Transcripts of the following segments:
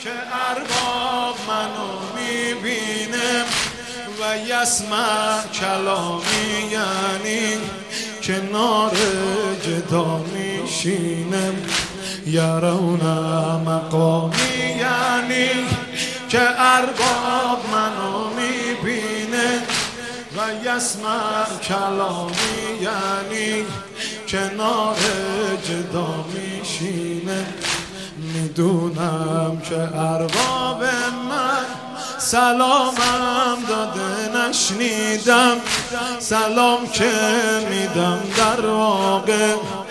که ارباب منو میبینه و یسمع کلامی، یعنی کنار جدا میشینم. یرون مقامی، یعنی که ارباب منو میبینه و یسمع کلامی، یعنی کنار جدا میشینه. میدونم که ارباب من سلامم داده نشنیدم، سلام که میدم در واقع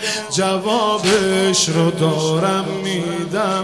جوابش رو دارم میدم،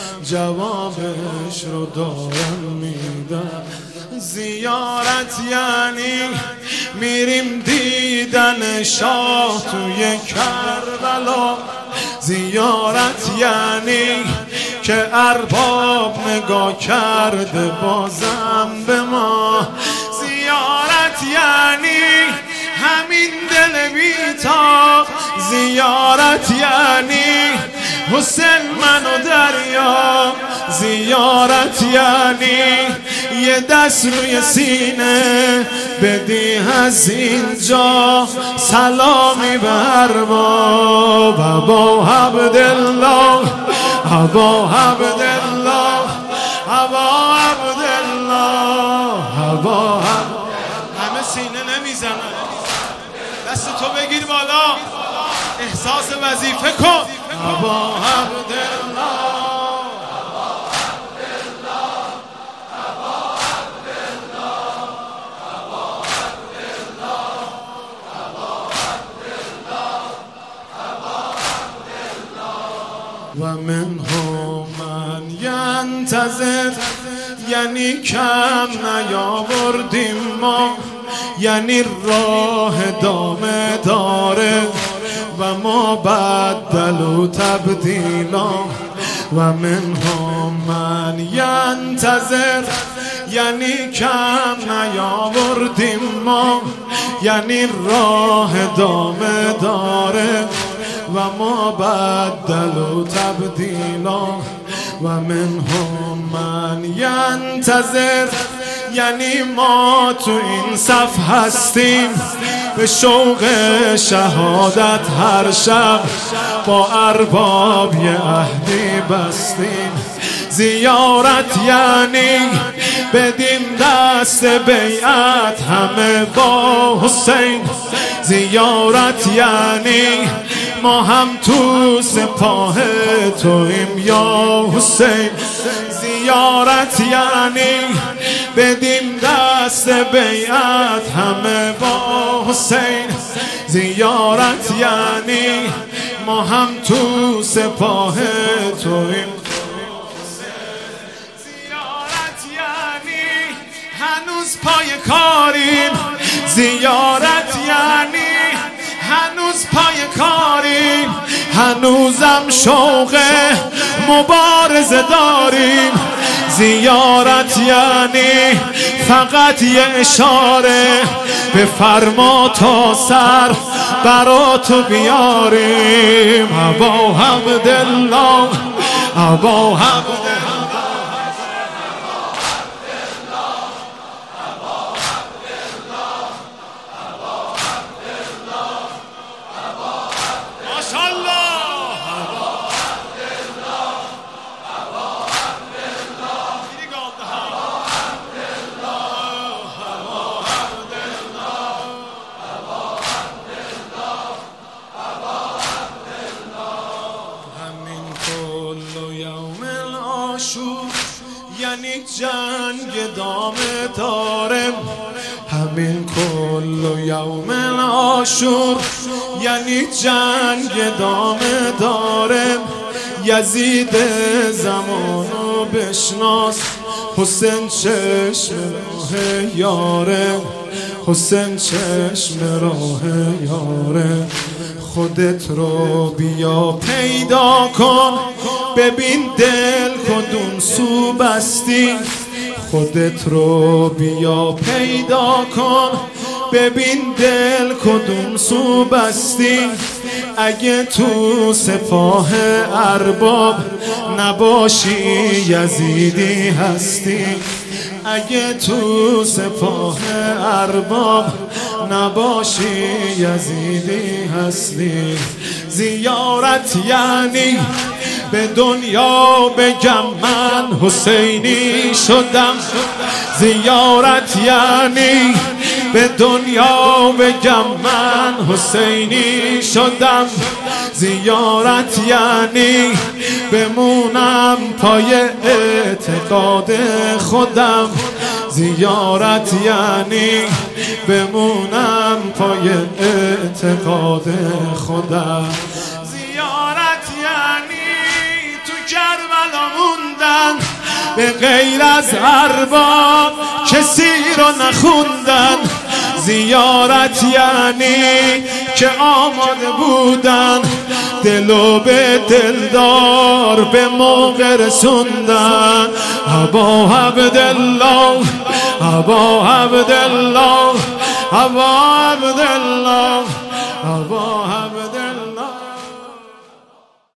جوابش رو دارم میدم. زیارت یعنی میریم دیدن شاه توی کربلا، زیارت یعنی که ارباب نگاه کرده بازم به ما، زیارت یعنی همین دل بی‌تاب، زیارت یعنی حسین منو دریا، زیارت یعنی یه دست روی سینه بدی از اینجا سلامی به ارباب ابا عبدالله، ابا عبدالله، ابا عبدالله، ابا عبدالله. همه سینه نمیزنن، دست تو بگیر بالا، احساس وظیفه کن. ابا عبدالله، و منهم من ینتظر، یعنی کم نیاوردیم ما، یعنی راه دامه داره و ما بدل و تبدیلا. و منهم من ینتظر، یعنی کم نیاوردیم ما، یعنی راه دامه داره و ما بدل و تبدیلا. و منهم من ینتظر، یعنی ما تو این صف هستیم به شوق شهادت هر شب با ارباب یه عهدی بستیم. زیارت یعنی بدیم دست بیعت همه با حسین، زیارت یعنی ما هم تو سپاه تویم یا حسین، زیارت یعنی بدیم دست بیعت همه با حسین، زیارت یعنی ما هم تو سپاه تویم. زیارت یعنی هنوز پای کاریم، زیارت یعنی هنوز پای کاریم، هنوزم شوق مبارزه داریم. زیارت یعنی فقط یه اشاره به فرما تا سر برا تو بیاریم. ابا عبدالله، ابا عبدالله، یعنی جنگ دامه دارم، همین کل یوم عاشور یعنی جنگ دامه دارم. یزید زمانو بشناس، حسین چشم راه یاره، حسین چشم راه یاره. خودت رو بیا پیدا کن، ببین دل کدوم سو بستی. خودت رو بیا پیدا کن، ببین دل کدوم سو بستی. اگه تو سپاه ارباب نباشی یزیدی هستی. اگه تو سپاه ارباب نباشی یزیدی هستی. زیارت یعنی به دنیا بگم من حسینی شدم. زیارت یعنی به دنیا بگم من حسینی شدم. زیارت یعنی بمونم پای اعتقاد خودم. زیارت یعنی بمونم پای اعتقاد خودم. زیارت یعنی تو کربلا موندن به غیر از ارباب کسی رو نخوندن. زیارت یعنی که آماده بودن دلو به دلدار به موقع رسوندن. ابا عبدالله ابا عبدالله ابا عبدالله ابا